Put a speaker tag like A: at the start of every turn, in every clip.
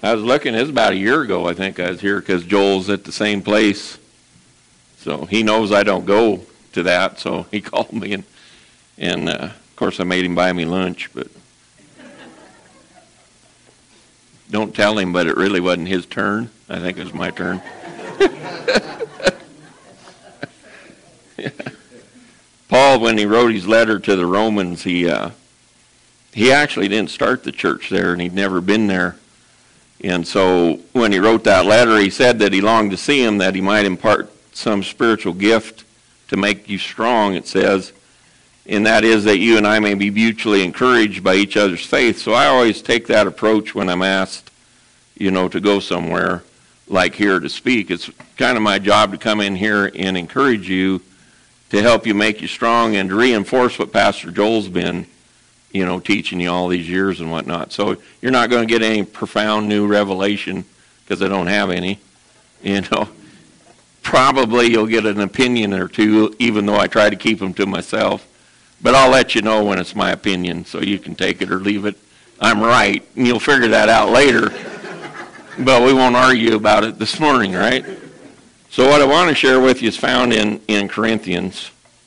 A: I was looking, it was about a year ago, I think I was here, because Joel's at the same place. So he knows I don't go to that, so he called me, and of course I made him buy me lunch, but don't tell him, but it really wasn't his turn. I think it was my turn. Yeah. Paul, when he wrote his letter to the Romans, he actually didn't start the church there, and he'd never been there. And so when he wrote that letter, he said that he longed to see him, that he might impart some spiritual gift to make you strong, it says. And that is that you and I may be mutually encouraged by each other's faith. So I always take that approach when I'm asked, to go somewhere like here to speak. It's kind of my job to come in here and encourage you, to help you, make you strong, and to reinforce what Pastor Joel's been teaching you all these years and whatnot. So you're not going to get any profound new revelation, because I don't have any. Probably you'll get an opinion or two, even though I try to keep them to myself. But I'll let you know when it's my opinion, so you can take it or leave it. I'm right, and you'll figure that out later. But we won't argue about it this morning, right? So what I want to share with you is found in Corinthians.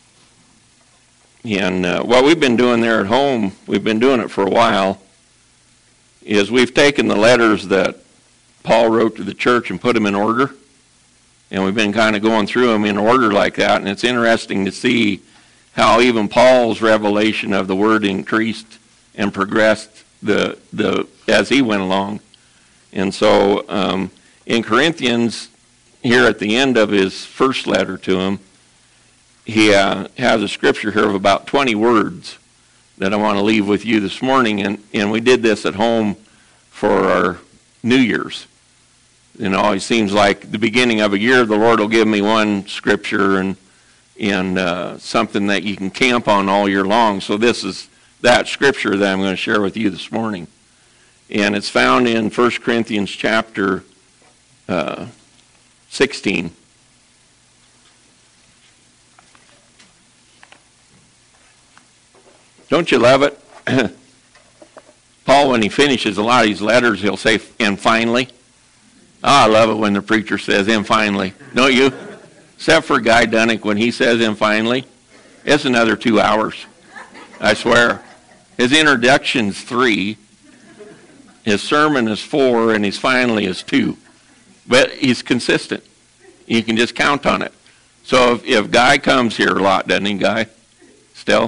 A: And what we've been doing there at home, we've been doing it for a while, is we've taken the letters that Paul wrote to the church and put them in order. And we've been kind of going through them in order like that. And it's interesting to see how even Paul's revelation of the word increased and progressed as he went along. And so in Corinthians, here at the end of his first letter to him, he has a scripture here of about 20 words that I want to leave with you this morning. And we did this at home for our New Year's. It seems like the beginning of a year, the Lord will give me one scripture and something that you can camp on all year long. So this is that scripture that I'm going to share with you this morning. And it's found in 1 Corinthians chapter 16. Don't you love it? Paul, when he finishes a lot of these letters, he'll say, and finally. I love it when the preacher says, and finally. Don't you? Except for Guy Dunnick, when he says, and finally, it's another 2 hours. I swear. His introduction's 3. His sermon is 4, and his finally is 2. But he's consistent. You can just count on it. So if Guy comes here a lot, doesn't he, Guy? Still?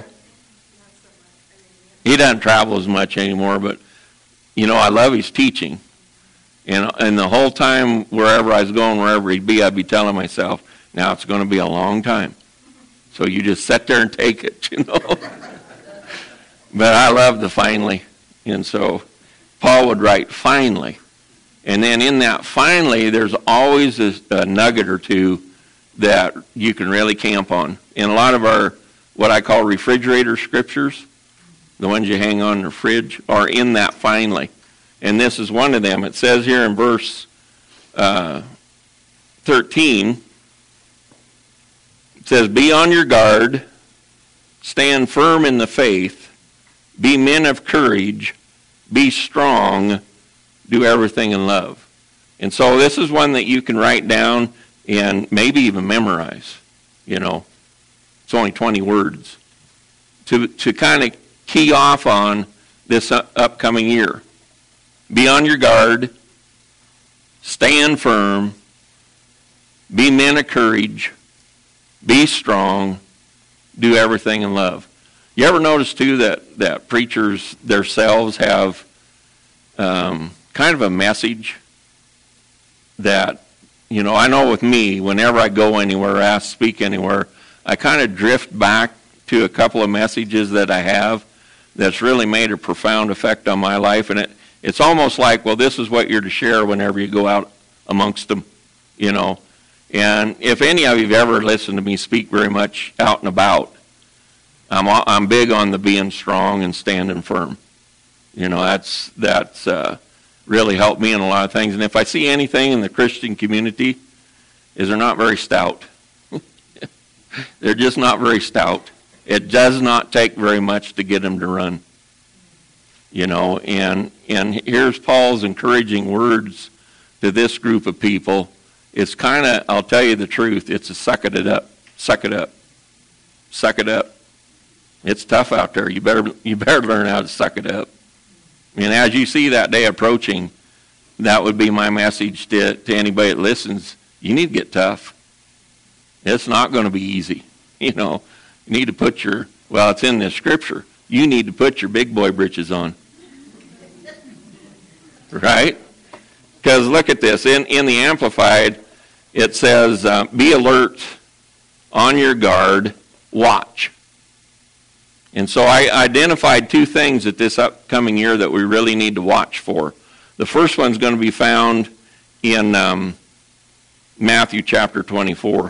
A: He doesn't travel as much anymore, but, I love his teaching. And the whole time, wherever I was going, wherever he'd be, I'd be telling myself, now it's going to be a long time. So you just sit there and take it, But I love the finally. And so Paul would write finally. And then in that finally, there's always a nugget or two that you can really camp on. And a lot of our, what I call refrigerator scriptures, the ones you hang on the fridge, are in that finally. And this is one of them. It says here in verse 13, it says, be on your guard, stand firm in the faith, be men of courage, be strong, do everything in love. And so this is one that you can write down and maybe even memorize. It's only 20 words. To kind of key off on this upcoming year. Be on your guard, stand firm, be men of courage, be strong, do everything in love. You ever notice too that preachers themselves have kind of a message that, I know with me, whenever I go anywhere, ask, speak anywhere, I kind of drift back to a couple of messages that I have that's really made a profound effect on my life. And it's almost like, well, this is what you're to share whenever you go out amongst them, And if any of you have ever listened to me speak very much out and about, I'm big on the being strong and standing firm. That's really helped me in a lot of things. And if I see anything in the Christian community, is they're not very stout. They're just not very stout. It does not take very much to get them to run. and here's Paul's encouraging words to this group of people. It's kind of, I'll tell you the truth, it's a suck it up. Suck it up. Suck it up. It's tough out there. You better learn how to suck it up. And as you see that day approaching, that would be my message to anybody that listens. You need to get tough. It's not going to be easy. You need to put it's in this scripture. You need to put your big boy britches on. Right? Because look at this. In the Amplified, it says, be alert, on your guard, watch. And so I identified two things that this upcoming year that we really need to watch for. The first one's going to be found in Matthew chapter 24.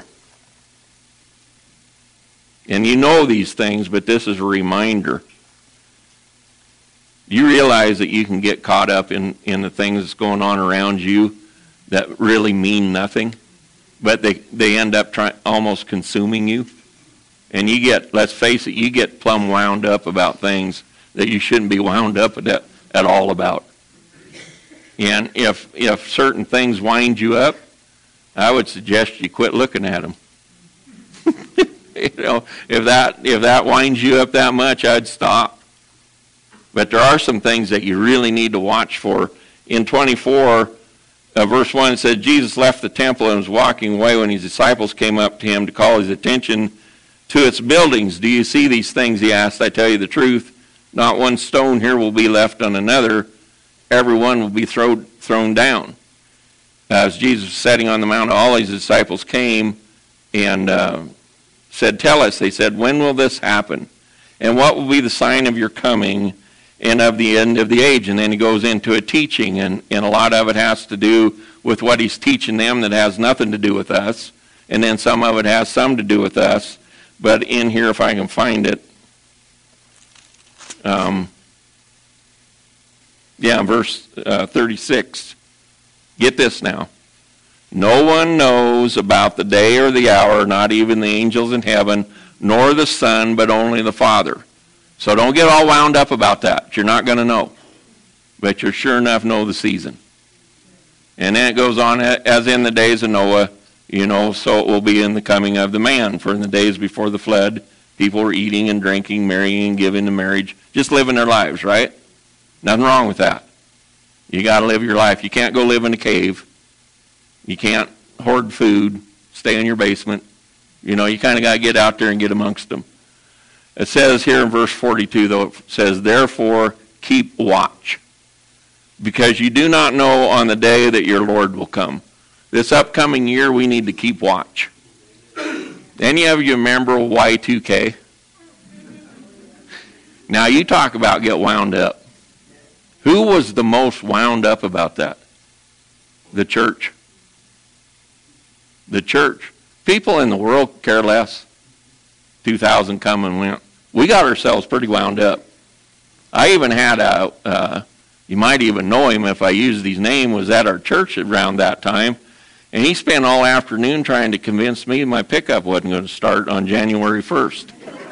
A: And you know these things, but this is a reminder. You realize that you can get caught up in the things that's going on around you that really mean nothing, but they end up almost consuming you. And you get, let's face it, you get plumb wound up about things that you shouldn't be wound up at all about. And if certain things wind you up, I would suggest you quit looking at them. If that winds you up that much, I'd stop. But there are some things that you really need to watch for. In 24, verse 1, it said, Jesus left the temple and was walking away when his disciples came up to him to call his attention to its buildings. Do you see these things, he asked. I tell you the truth, not one stone here will be left on another. Every one will be thrown down. As Jesus was sitting on the Mount of Olives, his disciples came and said, tell us. They said, when will this happen? And what will be the sign of your coming and of the end of the age? And then he goes into a teaching, and a lot of it has to do with what he's teaching them that has nothing to do with us. And then some of it has some to do with us. But in here, if I can find it, verse 36. Get this now. No one knows about the day or the hour, not even the angels in heaven, nor the Son, but only the Father. So don't get all wound up about that. You're not going to know. But you sure enough know the season. And then it goes on, as in the days of Noah, so it will be in the coming of the man. For in the days before the flood, people were eating and drinking, marrying and giving in marriage, just living their lives, right? Nothing wrong with that. You got to live your life. You can't go live in a cave. You can't hoard food, stay in your basement. You kind of got to get out there and get amongst them. It says here in verse 42, though, it says, therefore keep watch, because you do not know on the day that your Lord will come. This upcoming year, we need to keep watch. Any of you remember Y2K? Now, you talk about get wound up. Who was the most wound up about that? The church. The church. People in the world care less. 2000 come and went. We got ourselves pretty wound up. I even had you might even know him if I used his name, was at our church around that time. And he spent all afternoon trying to convince me my pickup wasn't going to start on January 1st.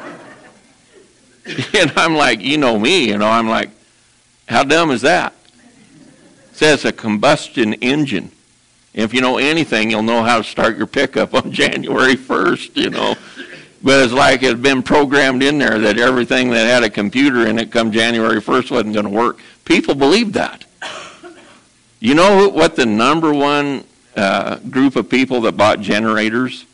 A: And I'm like, you know me, I'm like, how dumb is that? It says a combustion engine. If you know anything, you'll know how to start your pickup on January 1st, But it's like it had been programmed in there that everything that had a computer in it come January 1st wasn't going to work. People believed that. You know what the number one group of people that bought generators?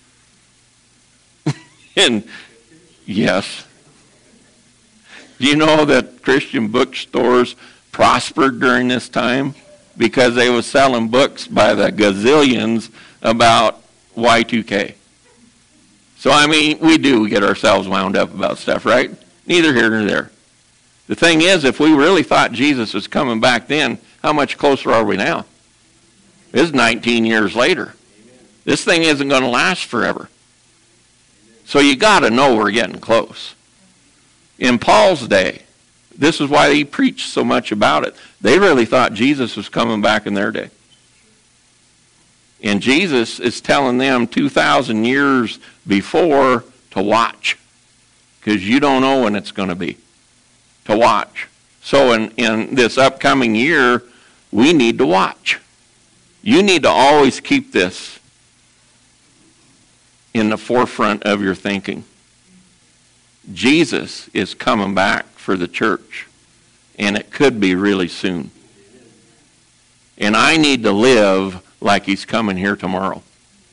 A: And yes. Do you know that Christian bookstores prospered during this time? Because they were selling books by the gazillions about Y2K. So, we do get ourselves wound up about stuff, right? Neither here nor there. The thing is, if we really thought Jesus was coming back then, how much closer are we now? It's 19 years later. This thing isn't going to last forever. So you got to know we're getting close. In Paul's day, this is why he preached so much about it. They really thought Jesus was coming back in their day. And Jesus is telling them 2,000 years before to watch. Because you don't know when it's going to be. To watch. So in this upcoming year, we need to watch. You need to always keep this in the forefront of your thinking. Jesus is coming back for the church, and it could be really soon. And I need to live like he's coming here tomorrow.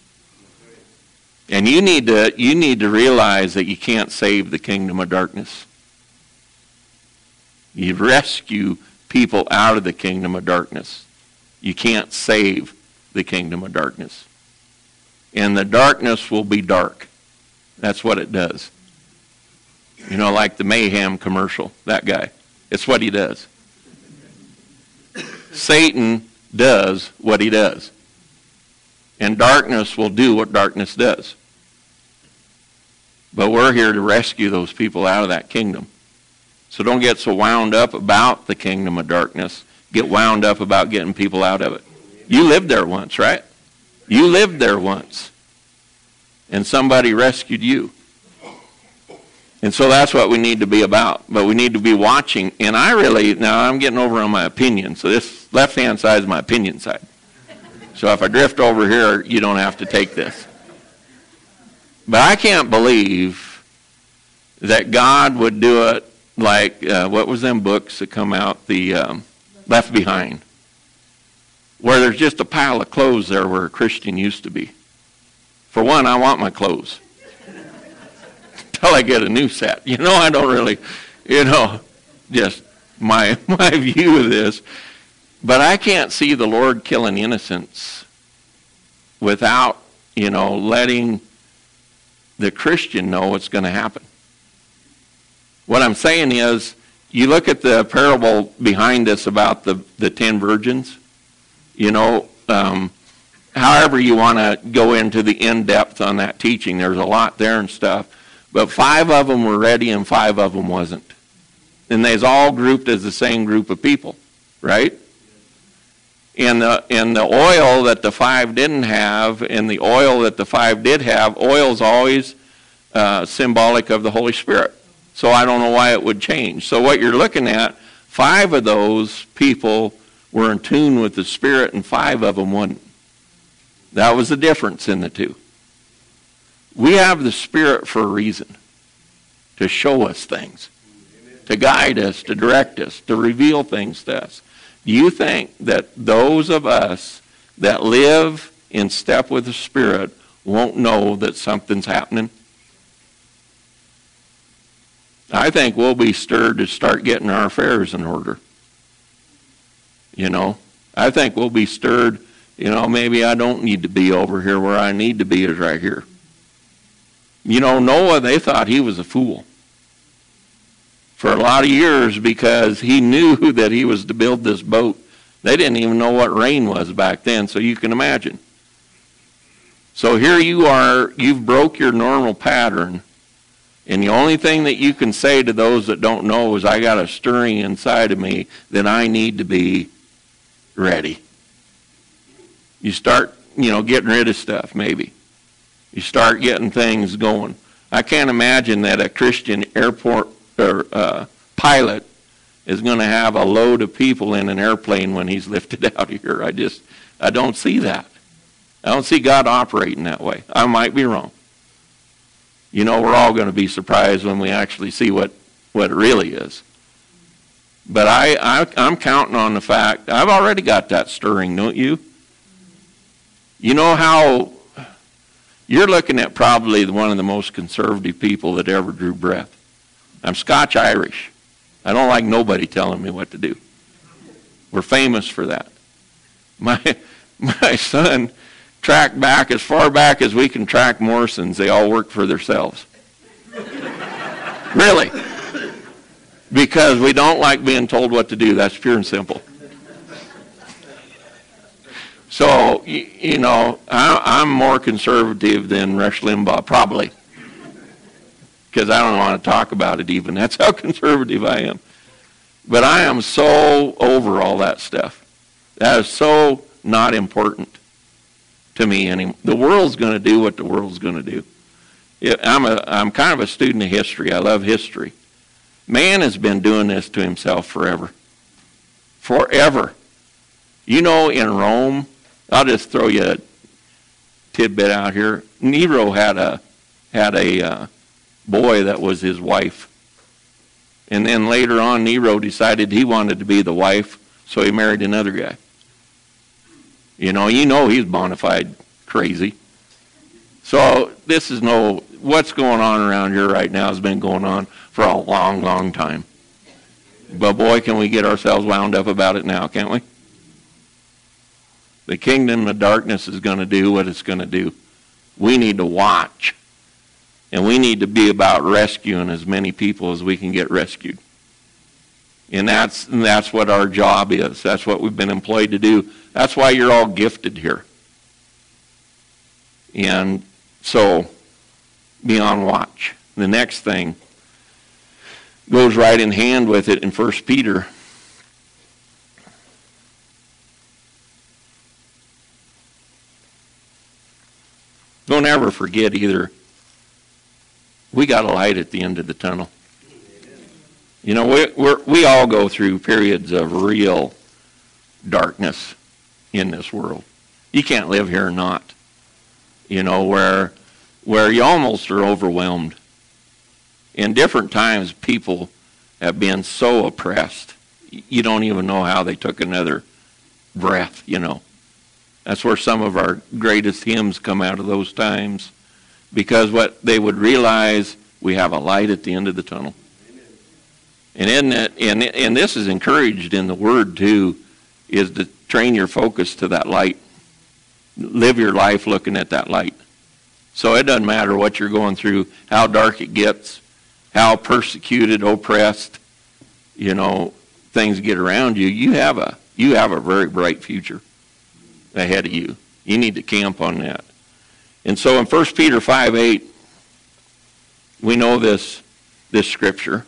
A: And you need to realize that you can't save the kingdom of darkness. You rescue people out of the kingdom of darkness. You can't save the kingdom of darkness. And the darkness will be dark. That's what it does. You know, like the Mayhem commercial, that guy. It's what he does. Satan does what he does. And darkness will do what darkness does. But we're here to rescue those people out of that kingdom. So don't get so wound up about the kingdom of darkness. Get wound up about getting people out of it. You lived there once, right? You lived there once. And somebody rescued you. And so that's what we need to be about. But we need to be watching. And now I'm getting over on my opinion. So this left-hand side is my opinion side. So if I drift over here, you don't have to take this. But I can't believe that God would do it like, what was them books that come out, the Left Behind, where there's just a pile of clothes there where a Christian used to be. For one, I want my clothes until I get a new set. You know, I don't really, just my view of this. But I can't see the Lord killing innocents without, letting the Christian know what's going to happen. What I'm saying is, you look at the parable behind this about the 10 virgins, however you want to go into the in-depth on that teaching, there's a lot there and stuff. But 5 of them were ready and 5 of them wasn't. And they's all grouped as the same group of people, right? And the oil that the 5 didn't have and the oil that the 5 did have, oil's always symbolic of the Holy Spirit. So I don't know why it would change. So what you're looking at, 5 of those people were in tune with the Spirit and 5 of them weren't. That was the difference in the two. We have the Spirit for a reason. To show us things. To guide us, to direct us, to reveal things to us. Do you think that those of us that live in step with the Spirit won't know that something's happening? I think we'll be stirred to start getting our affairs in order. I think we'll be stirred, maybe I don't need to be over here. Where I need to be is right here. Noah, they thought he was a fool for a lot of years because he knew that he was to build this boat. They didn't even know what rain was back then, so you can imagine. So here you are, you've broke your normal pattern, and the only thing that you can say to those that don't know is, I got a stirring inside of me that I need to be ready. You start, getting rid of stuff, maybe. You start getting things going. I can't imagine that a Christian airport or pilot is going to have a load of people in an airplane when he's lifted out of here. I don't see that. I don't see God operating that way. I might be wrong. We're all going to be surprised when we actually see what it really is. But I'm counting on the fact, I've already got that stirring, don't you? You know how you're looking at probably one of the most conservative people that ever drew breath. I'm Scotch-Irish. I don't like nobody telling me what to do. We're famous for that. My son tracked back as far back as we can track Morrisons. They all work for themselves. Really. Because we don't like being told what to do. That's pure and simple. So, I'm more conservative than Rush Limbaugh, probably. Because I don't want to talk about it even. That's how conservative I am. But I am so over all that stuff. That is so not important to me anymore. The world's going to do what the world's going to do. I'm kind of a student of history. I love history. Man has been doing this to himself forever. Forever. You know, in Rome, I'll just throw you a tidbit out here. Nero had a boy that was his wife. And then later on, Nero decided he wanted to be the wife, so he married another guy. You know he's bona fide crazy. So this is what's going on around here right now has been going on for a long, long time. But boy, can we get ourselves wound up about it now, can't we? The kingdom of darkness is going to do what it's going to do. We need to watch. And we need to be about rescuing as many people as we can get rescued. And that's what our job is. That's what we've been employed to do. That's why you're all gifted here. And so, be on watch. The next thing goes right in hand with it in 1 Peter. Don't ever forget either, we got a light at the end of the tunnel. You know, we all go through periods of real darkness in this world. You can't live here and not. You know, where you almost are overwhelmed. In different times, people have been so oppressed, you don't even know how they took another breath, you know. That's where some of our greatest hymns come out of those times. Because what they would realize, we have a light at the end of the tunnel. And this is encouraged in the Word too, is to train your focus to that light. Live your life looking at that light. So it doesn't matter what you're going through, how dark it gets, how persecuted, oppressed, you know, things get around you. You have a very bright future ahead of you. You need to camp on that. And so in 1 Peter 5:8, we know this scripture.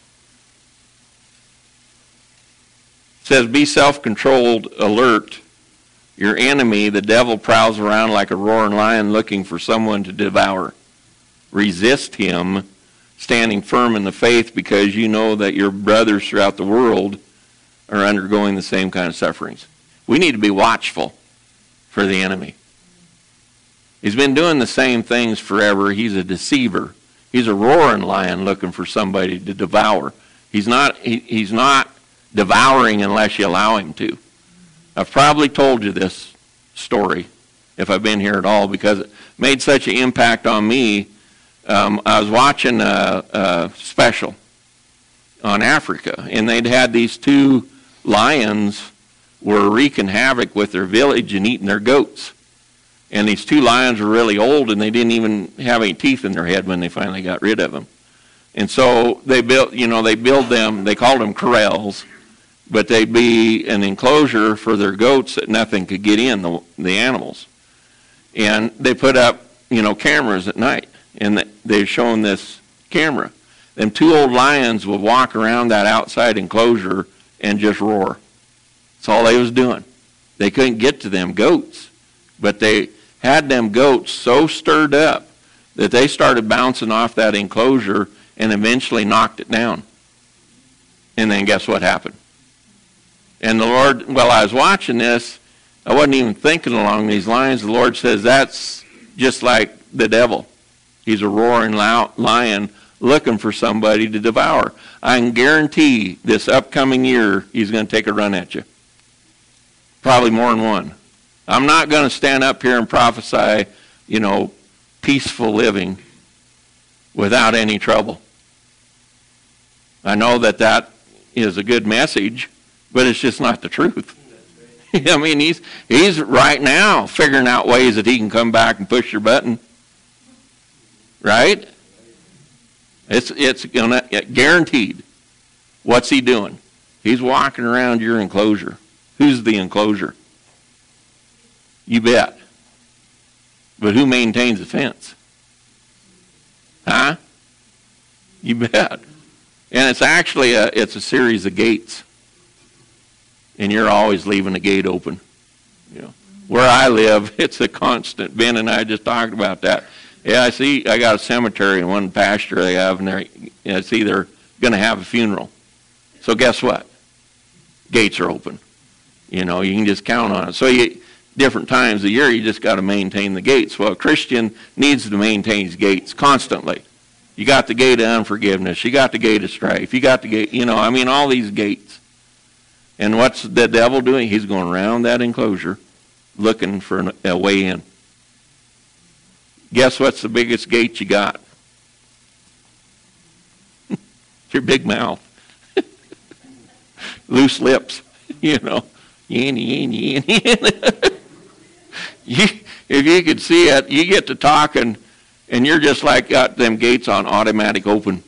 A: It says, be self-controlled, alert. Your enemy, the devil, prowls around like a roaring lion looking for someone to devour. Resist him, standing firm in the faith, because you know that your brothers throughout the world are undergoing the same kind of sufferings. We need to be watchful for the enemy. He's been doing the same things forever. He's a deceiver. He's a roaring lion looking for somebody to devour. He's not devouring unless you allow him to. I've probably told you this story, if I've been here at all, because it made such an impact on me. I was watching a special on Africa, and they'd had these two lions were wreaking havoc with their village and eating their goats. And these two lions were really old, and they didn't even have any teeth in their head when they finally got rid of them. And so they built them, they called them corrals, but they'd be an enclosure for their goats that nothing could get in, the animals. And they put up, cameras at night, and they've shown this camera. Them two old lions would walk around that outside enclosure and just roar. That's all they was doing. They couldn't get to them goats, but they had them goats so stirred up that they started bouncing off that enclosure and eventually knocked it down. And then guess what happened? And the Lord, while I was watching this, I wasn't even thinking along these lines. The Lord says that's just like the devil. He's a roaring lion looking for somebody to devour. I can guarantee this upcoming year he's going to take a run at you. Probably more than one. I'm not going to stand up here and prophesy, peaceful living without any trouble. I know that is a good message, but it's just not the truth. I mean, he's right now figuring out ways that he can come back and push your button. Right? It's gonna guaranteed. What's he doing? He's walking around your enclosure. Who's the enclosure? You bet. But who maintains the fence? Huh? You bet. And it's actually it's a series of gates. And you're always leaving a gate open. Where I live, it's a constant. Ben and I just talked about that. Yeah, I got a cemetery and one pasture they have, and it's either going to have a funeral. So guess what? Gates are open. You know, you can just count on it. So different times of the year, you just got to maintain the gates. Well, a Christian needs to maintain his gates constantly. You got the gate of unforgiveness. You got the gate of strife. You got the gate, all these gates. And what's the devil doing? He's going around that enclosure looking for a way in. Guess what's the biggest gate you got? Your big mouth. Loose lips, If you could see it, you get to talking, and you're just like got them gates on automatic open.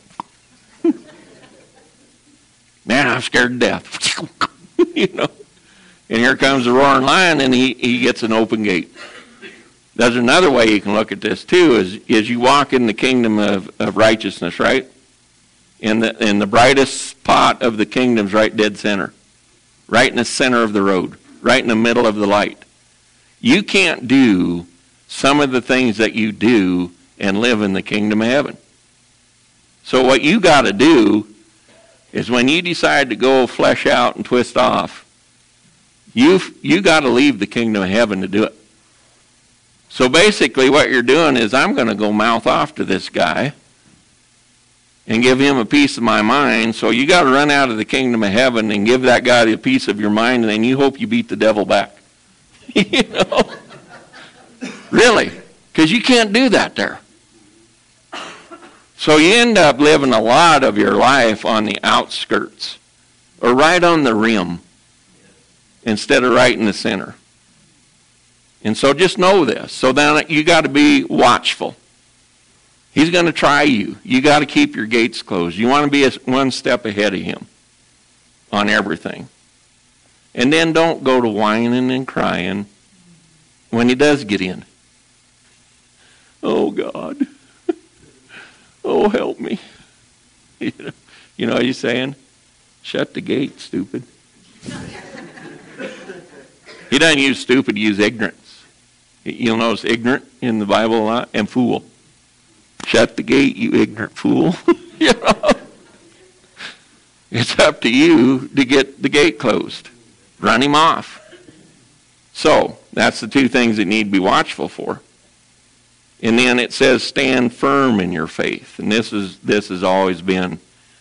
A: Man, I'm scared to death. And here comes the roaring lion, and he gets an open gate. There's another way you can look at this too, is you walk in the kingdom of righteousness, right? And the brightest spot of the kingdom's right dead center. Right in the center of the road. Right in the middle of the light. You can't do some of the things that you do and live in the kingdom of heaven. So what you got to do is when you decide to go flesh out and twist off, you got to leave the kingdom of heaven to do it. So basically what you're doing is I'm going to go mouth off to this guy and give him a piece of my mind. So you got to run out of the kingdom of heaven and give that guy a piece of your mind, and then you hope you beat the devil back. Really, because you can't do that there. So you end up living a lot of your life on the outskirts or right on the rim instead of right in the center. And so just know this. So then you got to be watchful. He's going to try you. You got to keep your gates closed. You want to be one step ahead of him on everything. And then don't go to whining and crying when he does get in. Oh, God. Oh, help me. You know what he's saying? Shut the gate, stupid. He doesn't use stupid, he uses ignorance. You'll notice ignorant in the Bible a lot, and fool. Shut the gate, you ignorant fool. It's up to you to get the gate closed. Run him off. So, that's the two things that need to be watchful for. And then it says, stand firm in your faith. And this has always been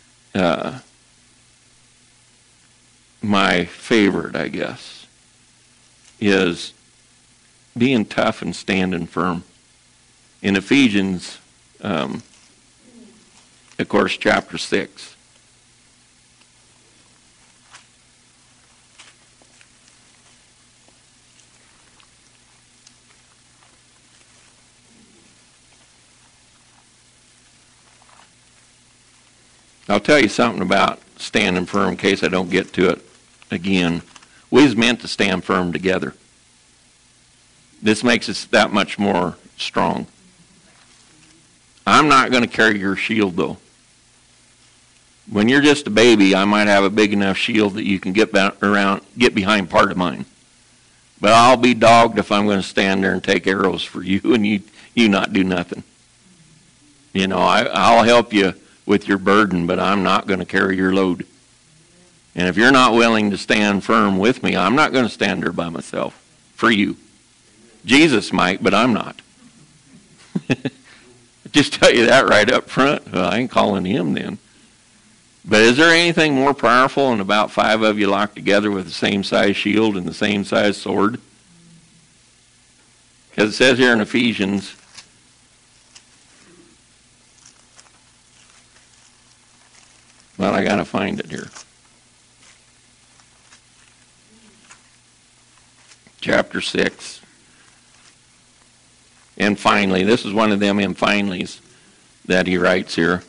A: my favorite, I guess, is being tough and standing firm. In Ephesians, of course, chapter 6. I'll tell you something about standing firm in case I don't get to it again. We was meant to stand firm together. This makes us that much more strong. I'm not going to carry your shield, though. When you're just a baby, I might have a big enough shield that you can get behind part of mine. But I'll be dogged if I'm going to stand there and take arrows for you and you not do nothing. I'll help you with your burden, but I'm not going to carry your load. And if you're not willing to stand firm with me, I'm not going to stand there by myself for you. Jesus might, but I'm not. Just tell you that right up front. Well, I ain't calling him then. But is there anything more powerful than about 5 of you locked together with the same size shield and the same size sword? Because it says here in Ephesians, well, I got to find it here. Chapter 6. And finally, this is one of them and finallys that he writes here.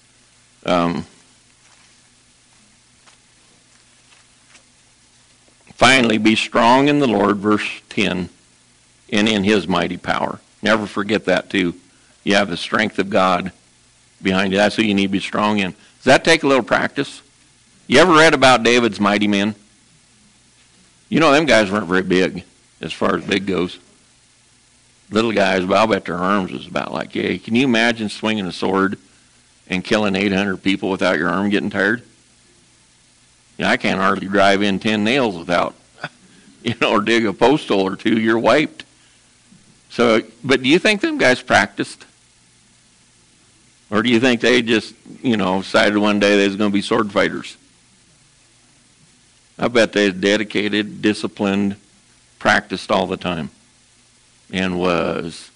A: Finally, be strong in the Lord, verse 10, and in his mighty power. Never forget that, too. You have the strength of God behind you. That's who you need to be strong in. Does that take a little practice? You ever read about David's mighty men? Them guys weren't very big as far as big goes. Little guys, but I'll bet their arms was about like, yeah, can you imagine swinging a sword and killing 800 people without your arm getting tired? I can't hardly drive in 10 nails without, or dig a post hole or two, you're wiped. So, but do you think them guys practiced? Or do you think they just, decided one day they was going to be sword fighters? I bet they was dedicated, disciplined, practiced all the time, and was,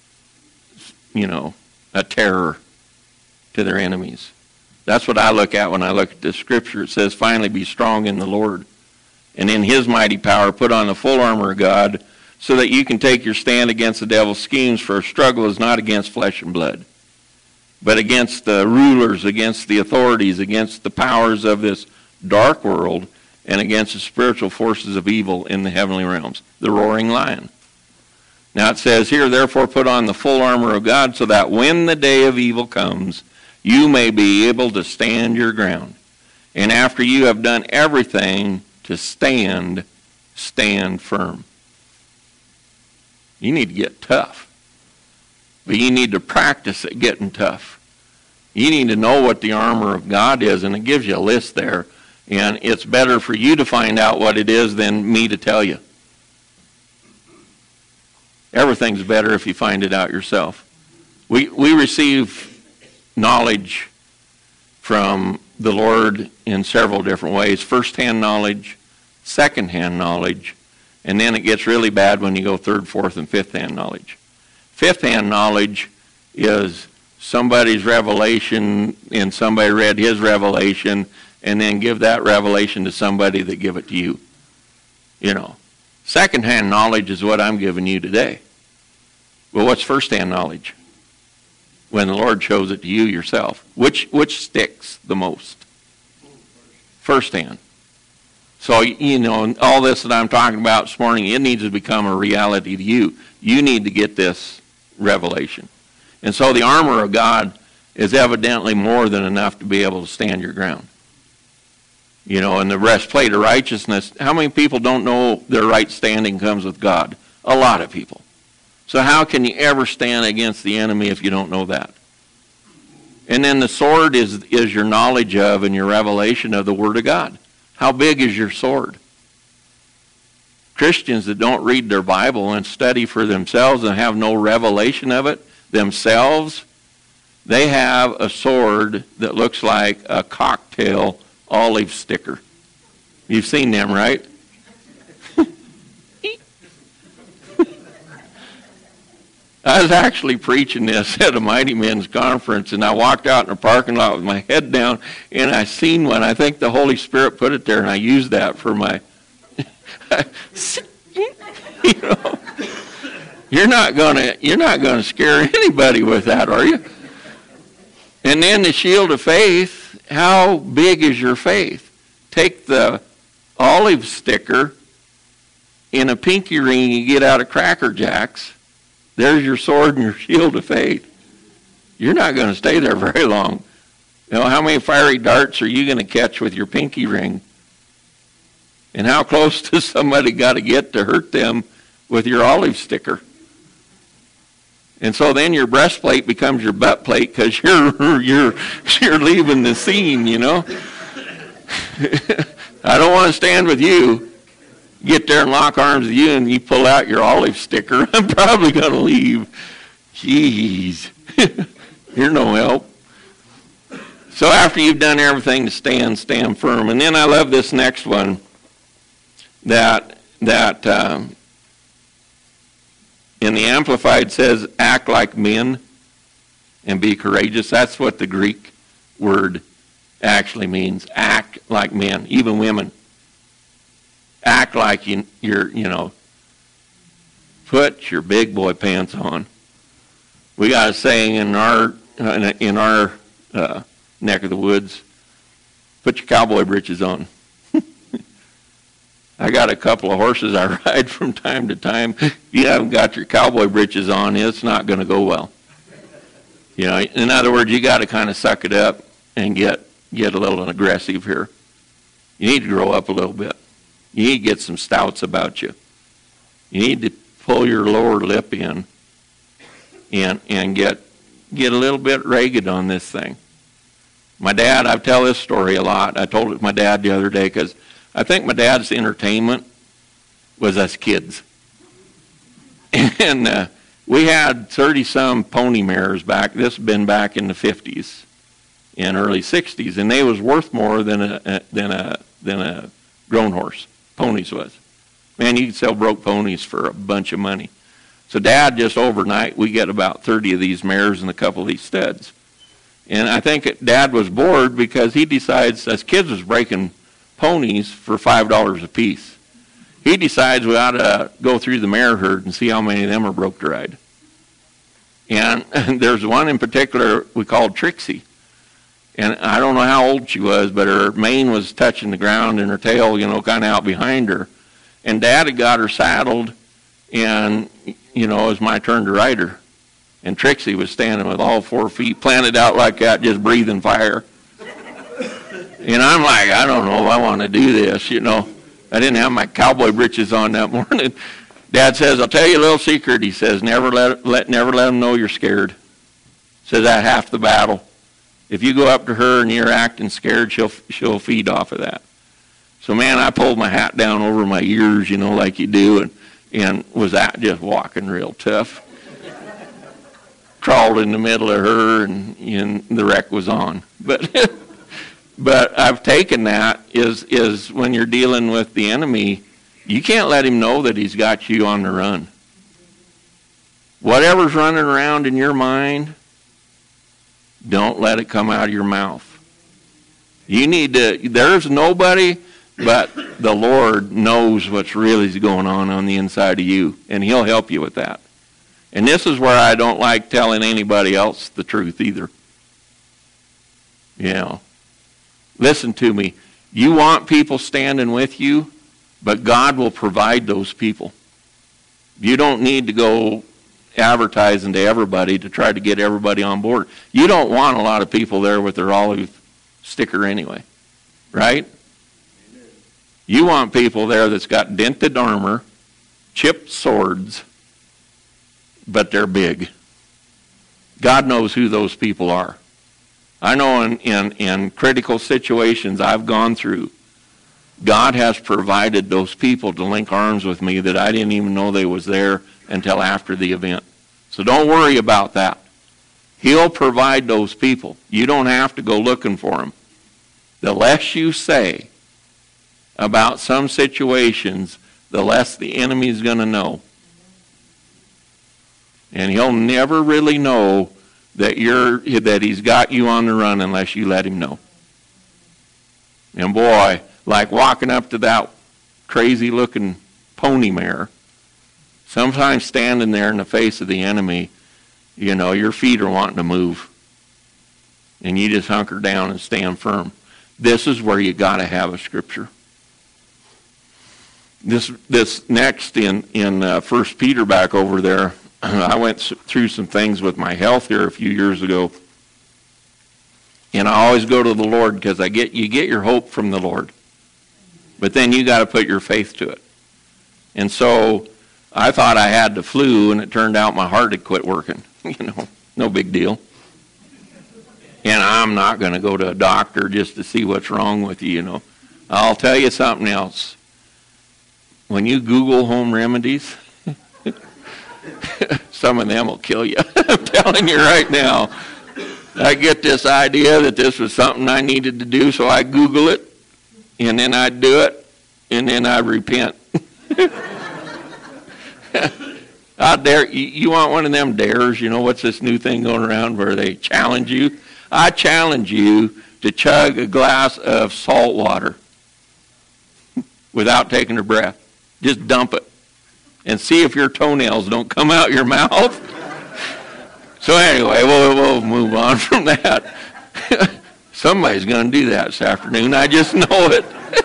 A: a terror to their enemies. That's what I look at when I look at this scripture. It says, finally be strong in the Lord, and in his mighty power put on the full armor of God, so that you can take your stand against the devil's schemes, for our struggle is not against flesh and blood, but against the rulers, against the authorities, against the powers of this dark world, and against the spiritual forces of evil in the heavenly realms, the roaring lion. Now it says here, therefore put on the full armor of God, so that when the day of evil comes, you may be able to stand your ground. And after you have done everything to stand, stand firm. You need to get tough. But you need to practice at getting tough. You need to know what the armor of God is, and it gives you a list there. And it's better for you to find out what it is than me to tell you. Everything's better if you find it out yourself. We receive knowledge from the Lord in several different ways. First-hand knowledge, second-hand knowledge, and then it gets really bad when you go third, fourth, and fifth-hand knowledge. Fifth-hand knowledge is somebody's revelation, and somebody read his revelation, and then give that revelation to somebody that give it to you. Second-hand knowledge is what I'm giving you today. Well, what's first-hand knowledge? When the Lord shows it to you yourself. Which sticks the most? First-hand. So, all this that I'm talking about this morning, it needs to become a reality to you. You need to get this revelation. And so the armor of God is evidently more than enough to be able to stand your ground. And the breastplate of righteousness, how many people don't know their right standing comes with God? A lot of people. So how can you ever stand against the enemy if you don't know that? And then the sword is your knowledge of and your revelation of the Word of God. How big is your sword? Christians that don't read their Bible and study for themselves and have no revelation of it themselves, they have a sword that looks like a cocktail olive sticker. You've seen them, right? I was actually preaching this at a Mighty Men's conference, and I walked out in the parking lot with my head down, and I seen one. I think the Holy Spirit put it there, and I used that for my, You're not gonna scare anybody with that, are you? And then the shield of faith. How big is your faith? Take the olive sticker in a pinky ring you get out of Cracker Jacks. There's your sword and your shield of faith. You're not going to stay there very long. How many fiery darts are you going to catch with your pinky ring? And how close does somebody got to get to hurt them with your olive sticker? And so then your breastplate becomes your butt plate because you're leaving the scene, I don't want to stand with you. Get there and lock arms with you, and you pull out your olive sticker. I'm probably going to leave. Jeez. You're no help. So after you've done everything to stand firm. And then I love this next one, that in the Amplified says, act like men and be courageous. That's what the Greek word actually means. Act like men, even women. Act like you're, put your big boy pants on. We got a saying in our neck of the woods, put your cowboy britches on. I got a couple of horses I ride from time to time. If you haven't got your cowboy britches on, it's not going to go well. In other words, you got to kind of suck it up and get a little aggressive here. You need to grow up a little bit. You need to get some stouts about you. You need to pull your lower lip in and get a little bit ragged on this thing. My dad, I tell this story a lot. I told it to my dad the other day because I think my dad's entertainment was us kids. And we had 30-some pony mares back. This had been back in the 50s and early 60s, and they was worth more than a grown horse. Ponies was. Man, you could sell broke ponies for a bunch of money. So Dad, just overnight, we get about 30 of these mares and a couple of these studs. And I think Dad was bored because he decides, us kids was breaking ponies for $5 a piece. He decides we ought to go through the mare herd and see how many of them are broke to ride. And there's one in particular we called Trixie. And I don't know how old she was, but her mane was touching the ground and her tail, kind of out behind her. And Dad had got her saddled, and, it was my turn to ride her. And Trixie was standing with all 4 feet planted out like that, just breathing fire. And I'm like, I don't know if I want to do this, I didn't have my cowboy breeches on that morning. Dad says, I'll tell you a little secret. He says, never let them know you're scared. Says that's half the battle. If you go up to her and you're acting scared, she'll feed off of that. So, man, I pulled my hat down over my ears, like you do, and was just walking real tough. Crawled in the middle of her, and the wreck was on. But I've taken that is when you're dealing with the enemy, you can't let him know that he's got you on the run. Whatever's running around in your mind, don't let it come out of your mouth. There's nobody but the Lord knows what's really going on the inside of you, and he'll help you with that. And this is where I don't like telling anybody else the truth either. Listen to me. You want people standing with you, but God will provide those people. You don't need to go advertising to everybody to try to get everybody on board. You don't want a lot of people there with their olive sticker anyway, right? Amen. You want people there that's got dented armor, chipped swords, but they're big. God knows who those people are. I know in critical situations I've gone through, God has provided those people to link arms with me that I didn't even know they was there until after the event. So don't worry about that. He'll provide those people. You don't have to go looking for them. The less you say about some situations, the less the enemy's going to know. And he'll never really know that he's got you on the run unless you let him know. And boy, like walking up to that crazy looking pony mare, sometimes standing there in the face of the enemy, your feet are wanting to move. And you just hunker down and stand firm. This is where you got to have a scripture. This next in 1 Peter back over there, I went through some things with my health here a few years ago. And I always go to the Lord because you get your hope from the Lord. But then you got to put your faith to it. And so I thought I had the flu, and it turned out my heart had quit working. No big deal. And I'm not going to go to a doctor just to see what's wrong with you, I'll tell you something else. When you Google home remedies, some of them will kill you. I'm telling you right now. I get this idea that this was something I needed to do, so I Google it, and then I do it, and then I repent. Out there, you want one of them dares? What's this new thing going around where they challenge you? I challenge you to chug a glass of salt water without taking a breath. Just dump it and see if your toenails don't come out your mouth. So anyway, we'll move on from that. Somebody's going to do that this afternoon. I just know it.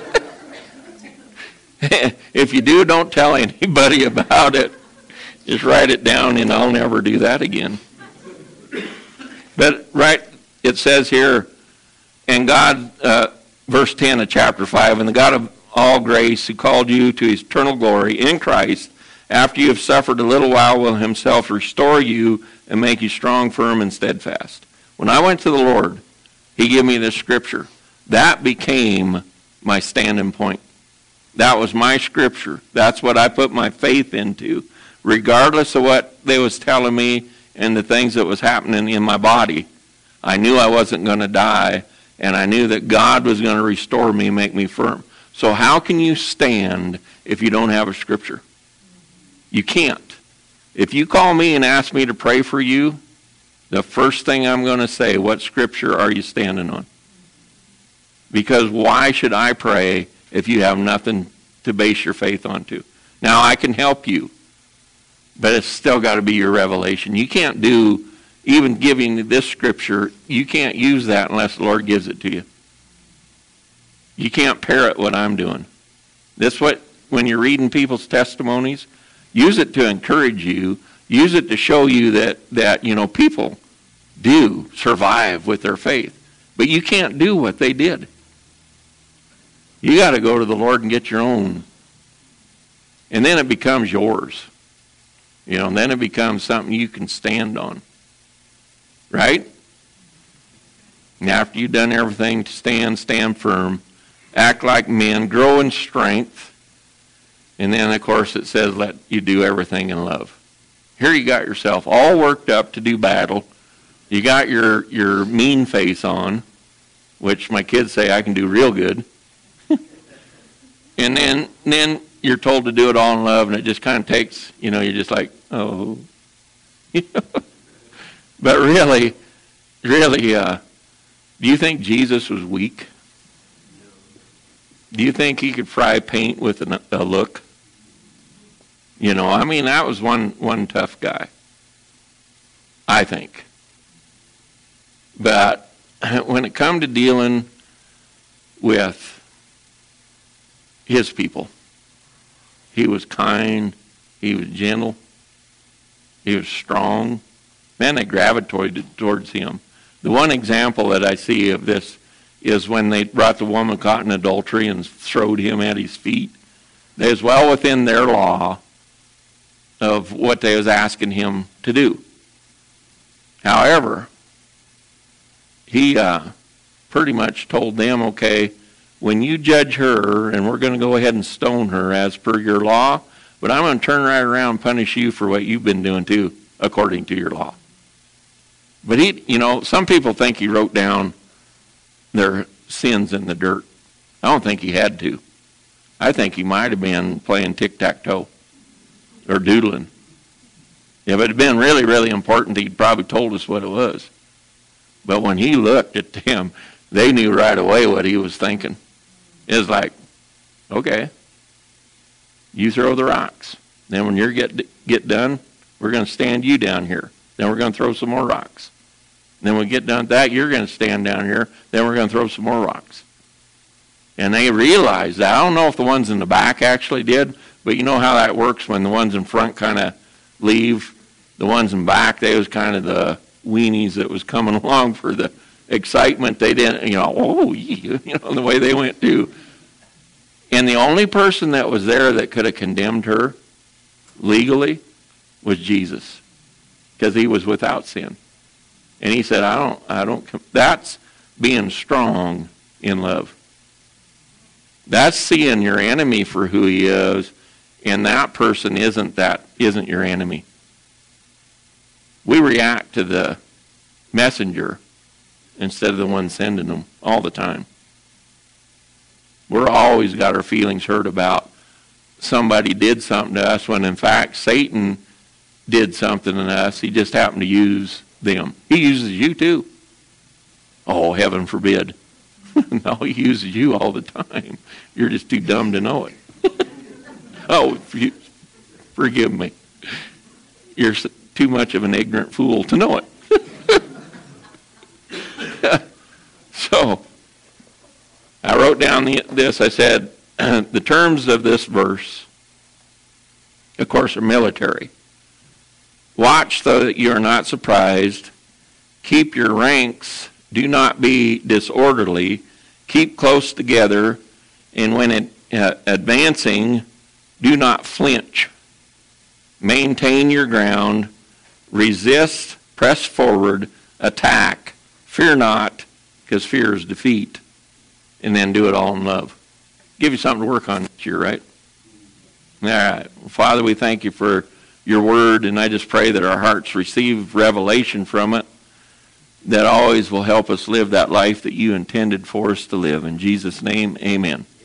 A: If you do, don't tell anybody about it. Just write it down, and I'll never do that again. But it says here, and God, verse 10 of chapter 5, and the God of all grace who called you to his eternal glory in Christ, after you have suffered a little while, will himself restore you and make you strong, firm, and steadfast. When I went to the Lord, He gave me this scripture. That became my standing point. That was my scripture. That's what I put my faith into, regardless of what they was telling me and the things that was happening in my body. I knew I wasn't going to die, and I knew that God was going to restore me and make me firm. So how can you stand if you don't have a scripture? You can't. If you call me and ask me to pray for you, the first thing I'm going to say, what scripture are you standing on? Because why should I pray if you have nothing to base your faith onto? Now, I can help you, but it's still got to be your revelation. You can't do, even giving this scripture, you can't use that unless the Lord gives it to you. You can't parrot what I'm doing. This what, when you're reading people's testimonies, use it to encourage you. Use it to show you that people do survive with their faith. But you can't do what they did. You got to go to the Lord and get your own. And then it becomes yours. And then it becomes something you can stand on. Right? And after you've done everything to stand firm, act like men, grow in strength. And then, of course, it says, let you do everything in love. Here you got yourself all worked up to do battle. You got your mean face on, which my kids say I can do real good. And then you're told to do it all in love, and it just kind of takes, you're just like, oh. But really, do you think Jesus was weak? Do you think he could fry paint with a look? That was one tough guy, I think. But when it come to dealing with his people, he was kind, he was gentle, he was strong. Man, they gravitated towards him. The one example that I see of this is when they brought the woman caught in adultery and throwed him at his feet. They was well within their law of what they was asking him to do. However, he pretty much told them, okay, when you judge her, and we're going to go ahead and stone her as per your law, but I'm going to turn right around and punish you for what you've been doing too, according to your law. But some people think he wrote down their sins in the dirt. I don't think he had to. I think he might have been playing tic-tac-toe or doodling. If it had been really, really important, he'd probably told us what it was. But when he looked at them, they knew right away what he was thinking. It was like, okay, you throw the rocks. Then when you get done, we're going to stand you down here. Then we're going to throw some more rocks. Then when we get done with that, you're going to stand down here. Then we're going to throw some more rocks. And they realized that. I don't know if the ones in the back actually did, but you know how that works when the ones in front kind of leave. The ones in back, they was kind of the weenies that was coming along for the excitement. They didn't, the way they went too. And the only person that was there that could have condemned her legally was Jesus, because he was without sin. And he said, I don't, that's being strong in love. That's seeing your enemy for who he is, and that person isn't your enemy. We react to the messenger instead of the one sending them all the time. We're always got our feelings hurt about somebody did something to us when in fact Satan did something to us. He just happened to use them. He uses you too. Oh, heaven forbid. No, he uses you all the time. You're just too dumb to know it. Oh, forgive me. You're too much of an ignorant fool to know it. So, I wrote down this. I said, the terms of this verse, of course, are military. Watch so that you are not surprised. Keep your ranks. Do not be disorderly. Keep close together. And when advancing, do not flinch. Maintain your ground. Resist. Press forward. Attack. Fear not. because fear is defeat, and then do it all in love. Give you something to work on this year, right? All right. Well, Father, we thank you for your word, and I just pray that our hearts receive revelation from it that always will help us live that life that you intended for us to live. In Jesus' name, amen.